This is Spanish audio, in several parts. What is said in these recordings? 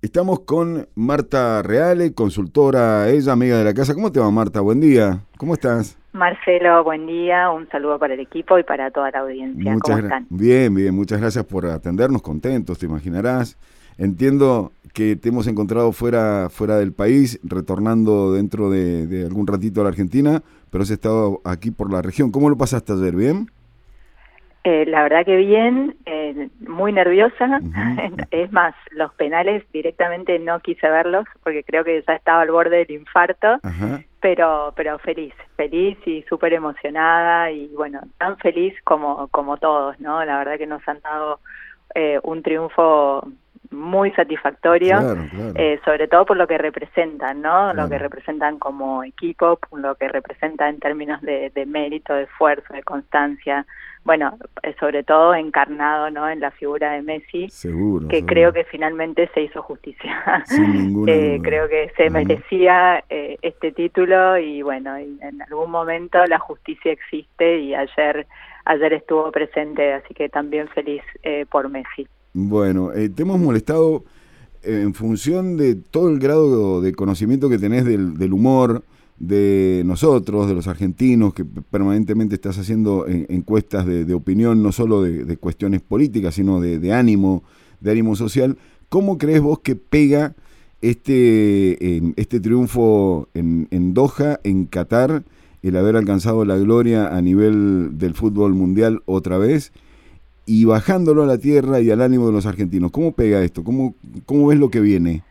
Estamos con Marta Reale, consultora, ella amiga de la casa. ¿Cómo te va, Marta? Buen día. ¿Cómo estás? Marcelo, buen día, un saludo para el equipo y para toda la audiencia. ¿Cómo están? Bien, bien, muchas gracias por atendernos, contentos, te imaginarás. Entiendo que te hemos encontrado fuera del país, retornando dentro de algún ratito a la Argentina, pero has estado aquí por la región. ¿Cómo lo pasaste ayer? ¿Bien? La verdad que bien, muy nerviosa. Uh-huh. Es más, los penales directamente no quise verlos porque creo que ya estaba al borde del infarto, Ajá. pero feliz y súper emocionada y bueno, tan feliz como todos, ¿no? La verdad que nos han dado un triunfo muy satisfactorio, Claro, claro, sobre todo por lo que representan, ¿no? Lo que claro. representan como equipo, lo que representa en términos de mérito, de esfuerzo, de constancia. Bueno, sobre todo encarnado, ¿no? En la figura de Messi, Seguro, que creo seguro. que finalmente se hizo justicia. Sin ninguna duda. Creo que se Uh-huh. merecía este título y bueno, y en algún momento la justicia existe y ayer estuvo presente, así que también feliz por Messi. Bueno, te hemos molestado en función de todo el grado de conocimiento que tenés del humor de nosotros, de los argentinos, que permanentemente estás haciendo encuestas de opinión, no solo de cuestiones políticas, sino de ánimo social. ¿Cómo crees vos que pega este triunfo en Doha, en Qatar, el haber alcanzado la gloria a nivel del fútbol mundial otra vez? Y bajándolo a la tierra y al ánimo de los argentinos, ¿cómo pega esto? ¿Cómo ves lo que viene?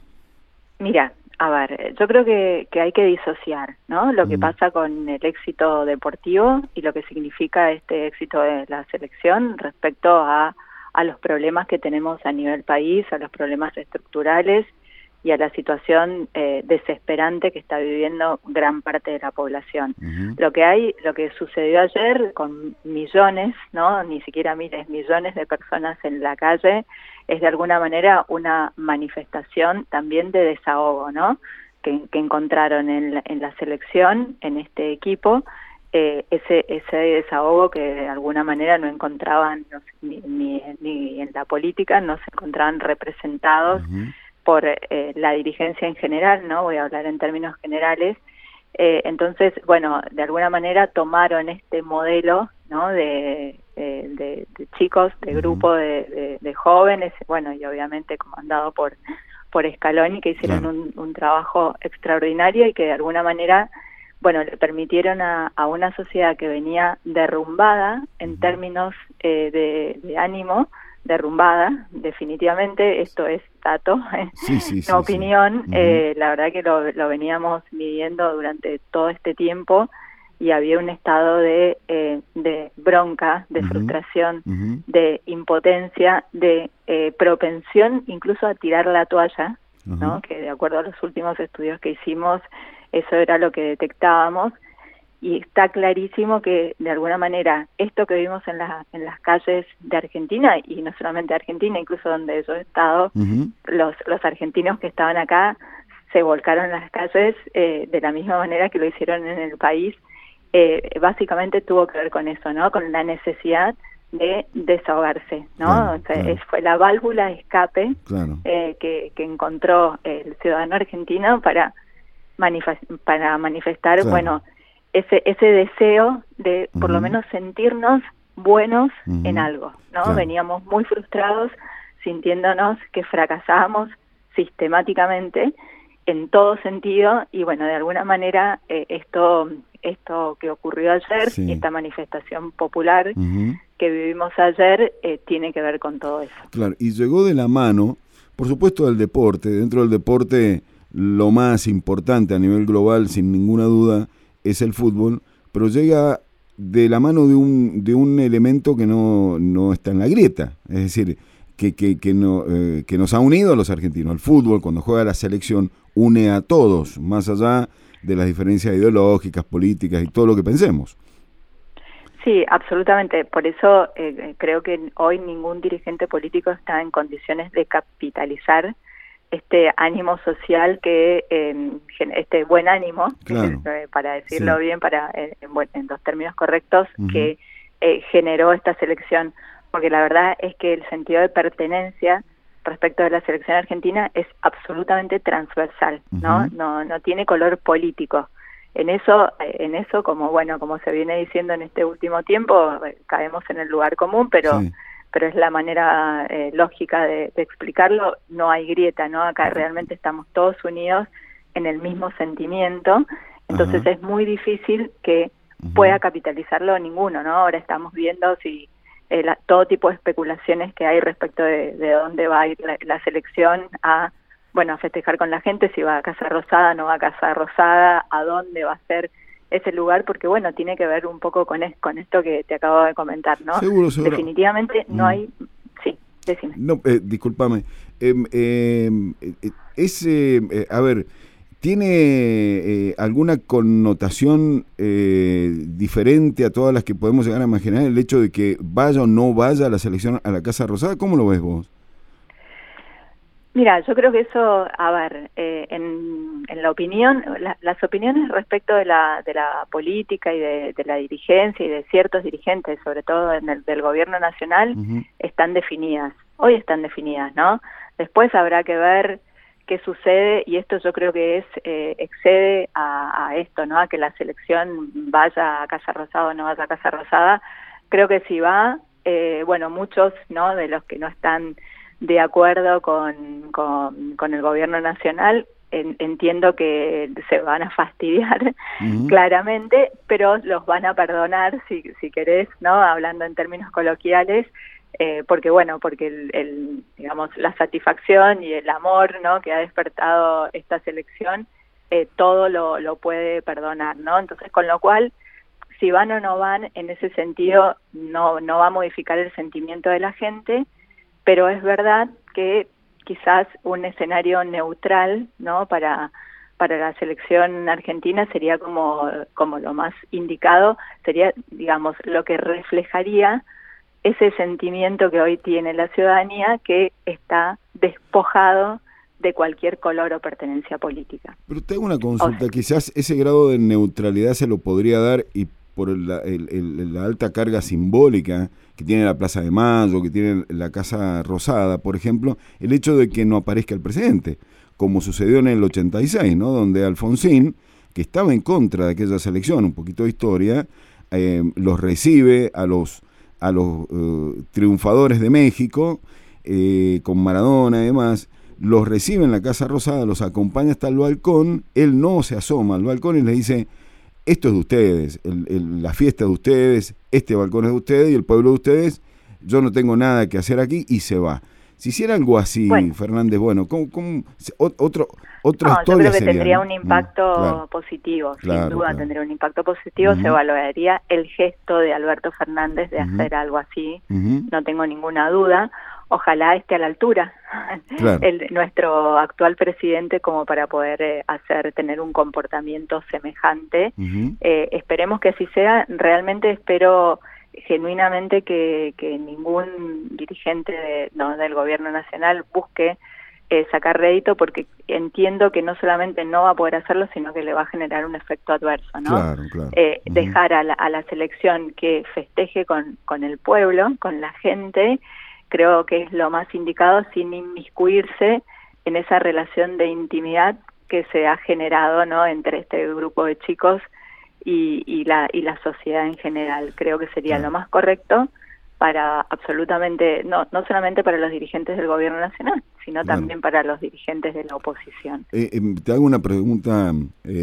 Mira, a ver, yo creo que hay que disociar, ¿no? Lo que Mm. pasa con el éxito deportivo y lo que significa este éxito de la selección respecto a los problemas que tenemos a nivel país, a los problemas estructurales y a la situación desesperante que está viviendo gran parte de la población. Uh-huh. Lo que sucedió ayer con millones, ¿no? Ni siquiera miles, millones de personas en la calle, es de alguna manera una manifestación también de desahogo, ¿no? Que encontraron en la selección, en este equipo, ese desahogo que de alguna manera no encontraban ni en la política, no se encontraban representados Uh-huh. por la dirigencia en general, ¿no? Voy a hablar en términos generales. Entonces, bueno, de alguna manera tomaron este modelo, ¿no? De chicos, de Uh-huh. grupo de jóvenes, bueno, y obviamente comandado por Scaloni, que hicieron Claro. un trabajo extraordinario y que de alguna manera, bueno, le permitieron a una sociedad que venía derrumbada en Uh-huh. términos de ánimo, derrumbada, definitivamente, esto es dato, Sí, sí, no sí, sí. opinión, Uh-huh. la verdad que lo veníamos midiendo durante todo este tiempo y había un estado de bronca, de Uh-huh. frustración, Uh-huh. de impotencia, de propensión incluso a tirar la toalla, Uh-huh. ¿no? Que de acuerdo a los últimos estudios que hicimos, eso era lo que detectábamos. Y está clarísimo que de alguna manera esto que vimos en las calles de Argentina, y no solamente de Argentina, incluso donde yo he estado, Uh-huh. los argentinos que estaban acá se volcaron en las calles de la misma manera que lo hicieron en el país. Básicamente tuvo que ver con eso, ¿no? Con la necesidad de desahogarse, ¿no? Claro, O sea, claro, fue la válvula de escape claro, que encontró el ciudadano argentino para manifestar, claro. bueno, ese deseo de por lo Uh-huh. menos sentirnos buenos en Uh-huh. algo, ¿no? Claro. Veníamos muy frustrados, sintiéndonos que fracasábamos sistemáticamente en todo sentido y bueno, de alguna manera esto que ocurrió ayer, Sí. esta manifestación popular Uh-huh. que vivimos ayer, tiene que ver con todo eso. Claro, y llegó de la mano, por supuesto, del deporte. Dentro del deporte, lo más importante a nivel global, sin ninguna duda, es el fútbol, pero llega de la mano de un elemento que no está en la grieta. Es decir, que nos ha unido a los argentinos. El fútbol, cuando juega la selección, une a todos, más allá de las diferencias ideológicas, políticas y todo lo que pensemos. Sí, absolutamente. Por eso creo que hoy ningún dirigente político está en condiciones de capitalizar este ánimo social este buen ánimo, Claro, para decirlo sí. bien, en los términos correctos, Uh-huh. que generó esta selección. Porque la verdad es que el sentido de pertenencia respecto de la selección argentina es absolutamente transversal, ¿no? No tiene color político. En eso, como se viene diciendo en este último tiempo, caemos en el lugar común, pero es la manera lógica de explicarlo. No hay grieta, ¿no? Acá realmente estamos todos unidos en el mismo sentimiento, entonces es muy difícil que pueda capitalizarlo ninguno, ¿no? Ahora estamos viendo si todo tipo de especulaciones que hay respecto de dónde va a ir la selección a festejar con la gente, si va a Casa Rosada, no va a Casa Rosada, a dónde va a ser ese lugar, porque tiene que ver un poco con esto que te acabo de comentar, ¿no? Seguro. Definitivamente no hay... Sí, decime. No, discúlpame. A ver, ¿tiene alguna connotación diferente a todas las que podemos llegar a imaginar el hecho de que vaya o no vaya la selección a la Casa Rosada? ¿Cómo lo ves vos? Mira, yo creo que eso, en la opinión, las opiniones respecto de la política y de la dirigencia y de ciertos dirigentes, sobre todo del gobierno nacional, están definidas. Hoy están definidas, ¿no? Después habrá que ver qué sucede, y esto yo creo que excede a esto, ¿no? A que la selección vaya a Casa Rosada o no vaya a Casa Rosada. Creo que si va, muchos, ¿no?, de los que no están de acuerdo con el gobierno nacional, entiendo que se van a fastidiar claramente, pero los van a perdonar si querés, ¿no? Hablando en términos coloquiales, porque digamos, la satisfacción y el amor, ¿no?, que ha despertado esta selección, todo lo puede perdonar, ¿no? Entonces, con lo cual, si van o no van, en ese sentido no va a modificar el sentimiento de la gente, pero es verdad que quizás un escenario neutral, ¿no?, para la selección argentina sería como lo más indicado, sería, digamos, lo que reflejaría ese sentimiento que hoy tiene la ciudadanía, que está despojado de cualquier color o pertenencia política. Pero te hago una consulta, quizás ese grado de neutralidad se lo podría dar, y por la alta carga simbólica que tiene la Plaza de Mayo, que tiene la Casa Rosada, por ejemplo, el hecho de que no aparezca el presidente, como sucedió en el 86, ¿no?, donde Alfonsín, que estaba en contra de aquella selección, un poquito de historia, los recibe a los triunfadores de México, con Maradona y demás, los recibe en la Casa Rosada, los acompaña hasta el balcón, él no se asoma al balcón y les dice: esto es de ustedes, la fiesta es de ustedes, este balcón es de ustedes y el pueblo de ustedes, yo no tengo nada que hacer aquí, y se va. Si hiciera algo así, Fernández, ¿cómo otra historia yo creo que sería, tendría, ¿no?, un impacto positivo, sin duda tendría un impacto positivo, se valoraría el gesto de Alberto Fernández de hacer algo así, no tengo ninguna duda. Ojalá esté a la altura nuestro actual presidente como para poder tener un comportamiento semejante. Esperemos que así sea. Realmente espero genuinamente que ningún dirigente del gobierno nacional busque sacar rédito, porque entiendo que no solamente no va a poder hacerlo, sino que le va a generar un efecto adverso, ¿no? Claro. Dejar a la selección que festeje con el pueblo, con la gente, creo que es lo más indicado, sin inmiscuirse en esa relación de intimidad que se ha generado, ¿no?, entre este grupo de chicos y la sociedad en general. Creo que sería lo más correcto para absolutamente, no solamente para los dirigentes del gobierno nacional, sino también para los dirigentes de la oposición. Te hago una pregunta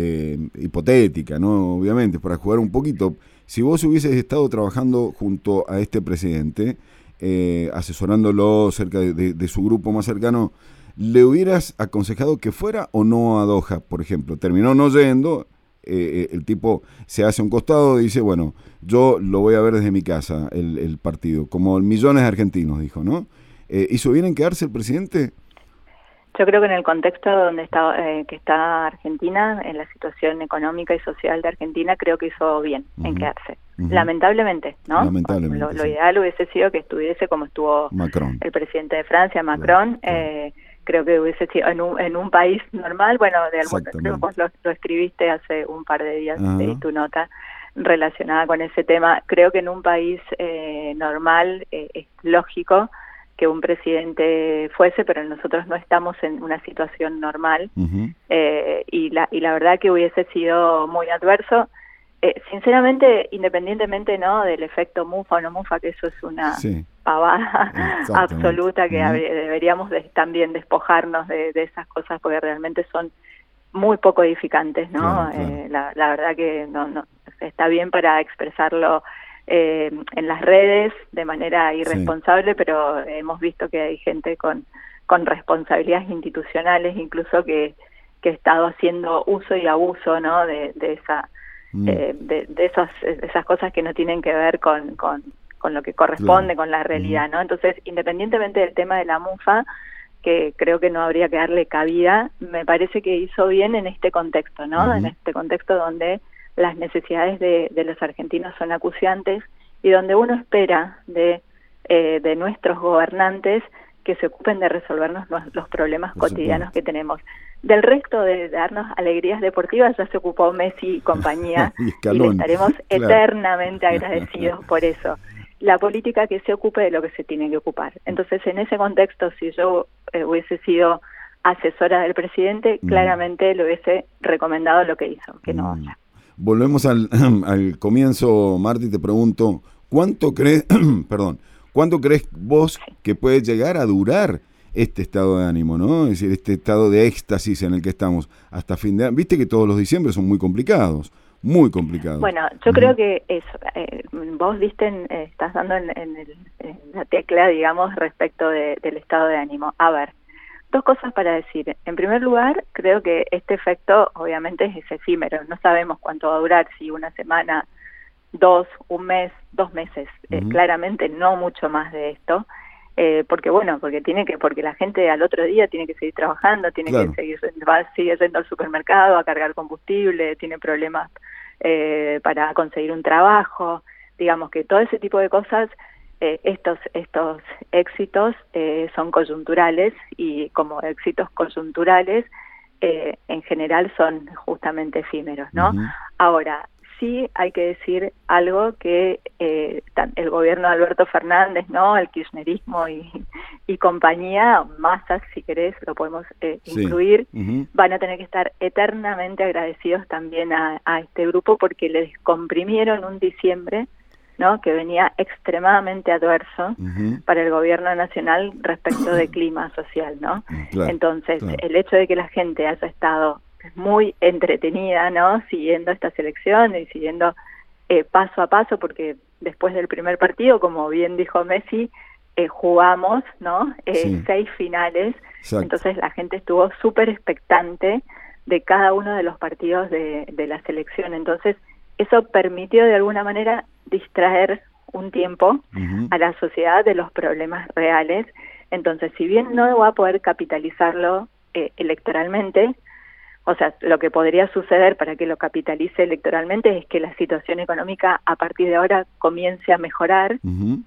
hipotética, ¿no?, obviamente, para jugar un poquito. Si vos hubieses estado trabajando junto a este presidente, asesorándolo cerca de su grupo más cercano, ¿le hubieras aconsejado que fuera o no a Doha, por ejemplo? Terminó no yendo, el tipo se hace a un costado y dice: bueno, yo lo voy a ver desde mi casa, el partido, como millones de argentinos, dijo, ¿no? ¿Hizo bien en quedarse el presidente? Yo creo que en el contexto donde está Argentina, en la situación económica y social de Argentina, creo que hizo bien en quedarse. Lamentablemente, ¿no? Lamentablemente, lo ideal hubiese sido que estuviese como estuvo Macron, el presidente de Francia, Macron. Creo que hubiese sido en un país normal. Bueno, creo que vos lo escribiste hace un par de días, tu nota relacionada con ese tema. Creo que en un país normal es lógico que un presidente fuese, pero nosotros no estamos en una situación normal, y la verdad que hubiese sido muy adverso. Sinceramente, independientemente, ¿no?, del efecto mufa o no mufa, que eso es una pavada absoluta, que deberíamos también despojarnos de esas cosas, porque realmente son muy poco edificantes, ¿no? Claro. La verdad que no está bien para expresarlo en las redes de manera irresponsable, pero hemos visto que hay gente con responsabilidades institucionales, incluso que ha estado haciendo uso y abuso, ¿no?, de esas cosas que no tienen que ver con lo que corresponde, con la realidad, ¿no? Entonces, independientemente del tema de la mufa, que creo que no habría que darle cabida, me parece que hizo bien en este contexto, ¿no? En este contexto donde las necesidades de los argentinos son acuciantes y donde uno espera de nuestros gobernantes que se ocupen de resolvernos los problemas cotidianos que tenemos. Del resto de darnos alegrías deportivas ya se ocupó Messi y compañía y le estaremos eternamente agradecidos por eso. La política que se ocupe de lo que se tiene que ocupar. Entonces, en ese contexto, si yo hubiese sido asesora del presidente, claramente le hubiese recomendado lo que hizo, que no vaya. Volvemos al comienzo, Marti, te pregunto, ¿cuánto crees vos que puede llegar a durar este estado de ánimo, ¿no? Es decir, este estado de éxtasis en el que estamos hasta fin de año? Viste que todos los diciembre son muy complicados. Muy complicado. Bueno, yo creo que eso, vos estás dando en la tecla, digamos, respecto del estado de ánimo. A ver, dos cosas para decir. En primer lugar, creo que este efecto obviamente es efímero. No sabemos cuánto va a durar, si una semana, un mes, 2 meses. Claramente no mucho más de esto. Porque la gente al otro día tiene que seguir trabajando, tiene que sigue yendo al supermercado a cargar combustible, tiene problemas para conseguir un trabajo, digamos que todo ese tipo de cosas, estos éxitos son coyunturales, y como éxitos coyunturales en general son justamente efímeros, ¿no? Ahora, sí hay que decir algo que el gobierno de Alberto Fernández, ¿no?, el kirchnerismo y compañía, Massa, si querés, lo podemos incluir, van a tener que estar eternamente agradecidos también a este grupo, porque le descomprimieron un diciembre, ¿no?, que venía extremadamente adverso para el gobierno nacional respecto de clima social, ¿no? Entonces, el hecho de que la gente haya estado muy entretenida, ¿no?, siguiendo estas elecciones y siguiendo paso a paso, porque después del primer partido, como bien dijo Messi, jugamos, ¿no?, 6 finales. Entonces la gente estuvo súper expectante de cada uno de los partidos de la selección. Entonces eso permitió de alguna manera distraer un tiempo a la sociedad de los problemas reales. Entonces, si bien no va a poder capitalizarlo electoralmente, o sea, lo que podría suceder para que lo capitalice electoralmente es que la situación económica a partir de ahora comience a mejorar,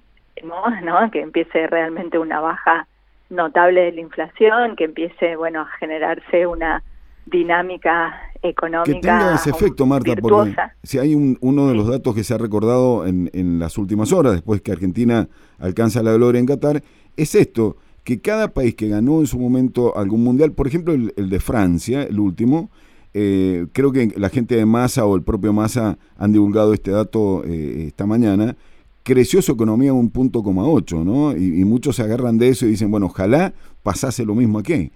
¿no? Que empiece realmente una baja notable de la inflación, que empiece, bueno, a generarse una dinámica económica que tenga ese efecto, Marta, virtuosa. Porque si hay uno de los datos que se ha recordado en las últimas horas, después que Argentina alcanza la gloria en Qatar, es esto, que cada país que ganó en su momento algún mundial, por ejemplo el de Francia, el último, creo que la gente de Massa o el propio Massa han divulgado este dato esta mañana, creció su economía un 1,8, ¿no? Y muchos se agarran de eso y dicen, bueno, ojalá pasase lo mismo aquí.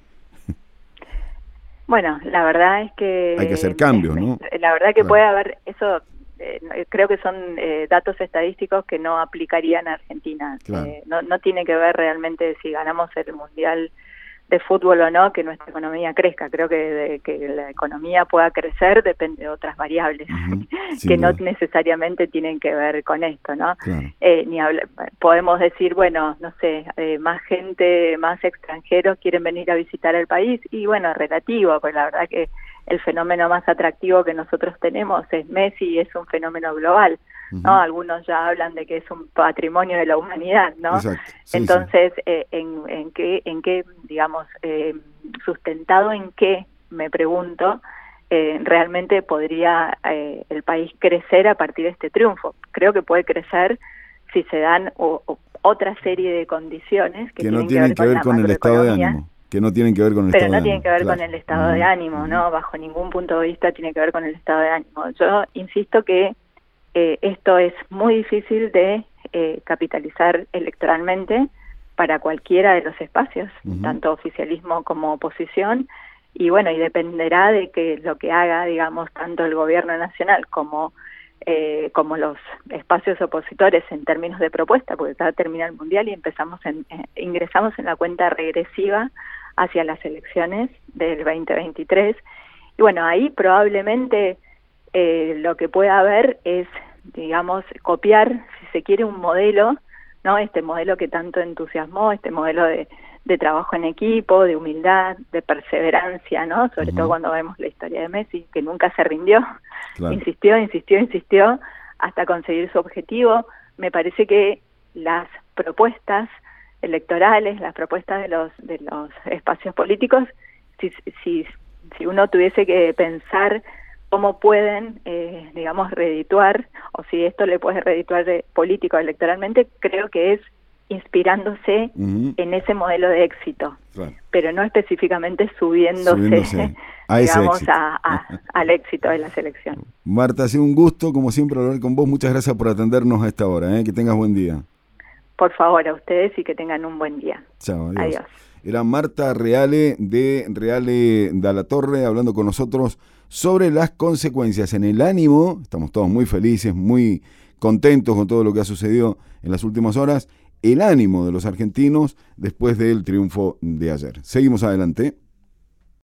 Bueno, la verdad es que hay que hacer cambios, ¿no? La verdad que puede haber eso. Creo que son datos estadísticos que no aplicarían a Argentina. No tiene que ver realmente si ganamos el Mundial de fútbol o no, que nuestra economía crezca. Creo que la economía pueda crecer depende de otras variables que no necesariamente tienen que ver con esto, ¿no? Podemos decir, bueno, no sé, más gente, más extranjeros quieren venir a visitar el país, y bueno, relativo, pues la verdad que el fenómeno más atractivo que nosotros tenemos es Messi, y es un fenómeno global, ¿no? Algunos ya hablan de que es un patrimonio de la humanidad, ¿no? Entonces, ¿en qué, digamos, sustentado en qué, me pregunto, realmente podría el país crecer a partir de este triunfo? Creo que puede crecer si se dan, o otra serie de condiciones que no tienen que ver con el estado de ánimo. Que no tienen que ver con el pero estado no de tienen ánimo. que ver Claro. con el estado de ánimo, ¿no? Bajo ningún punto de vista tiene que ver con el estado de ánimo. Yo insisto que esto es muy difícil de capitalizar electoralmente para cualquiera de los espacios, tanto oficialismo como oposición, y bueno, y dependerá de que lo que haga, digamos, tanto el gobierno nacional como los espacios opositores en términos de propuesta, porque ya termina el mundial y ingresamos en la cuenta regresiva hacia las elecciones del 2023. Y bueno, ahí probablemente lo que pueda haber es, digamos, copiar, si se quiere, un modelo, ¿no? Este modelo que tanto entusiasmó, este modelo de trabajo en equipo, de humildad, de perseverancia, ¿no? Sobre todo cuando vemos la historia de Messi, que nunca se rindió, claro. insistió hasta conseguir su objetivo. Me parece que las propuestas electorales, las propuestas de los espacios políticos, si uno tuviese que pensar cómo pueden, digamos, redituar, o si esto le puede redituar político electoralmente, creo que es inspirándose en ese modelo de éxito, claro. Pero no específicamente subiéndose a digamos, al éxito de la selección. Marta, ha sido un gusto, como siempre, hablar con vos. Muchas gracias por atendernos a esta hora. Que tengas buen día. Por favor, a ustedes y que tengan un buen día. Chao, adiós. Era Marta Reale de Reale Dalla Torre hablando con nosotros sobre las consecuencias en el ánimo. Estamos todos muy felices, muy contentos con todo lo que ha sucedido en las últimas horas. El ánimo de los argentinos después del triunfo de ayer. Seguimos adelante.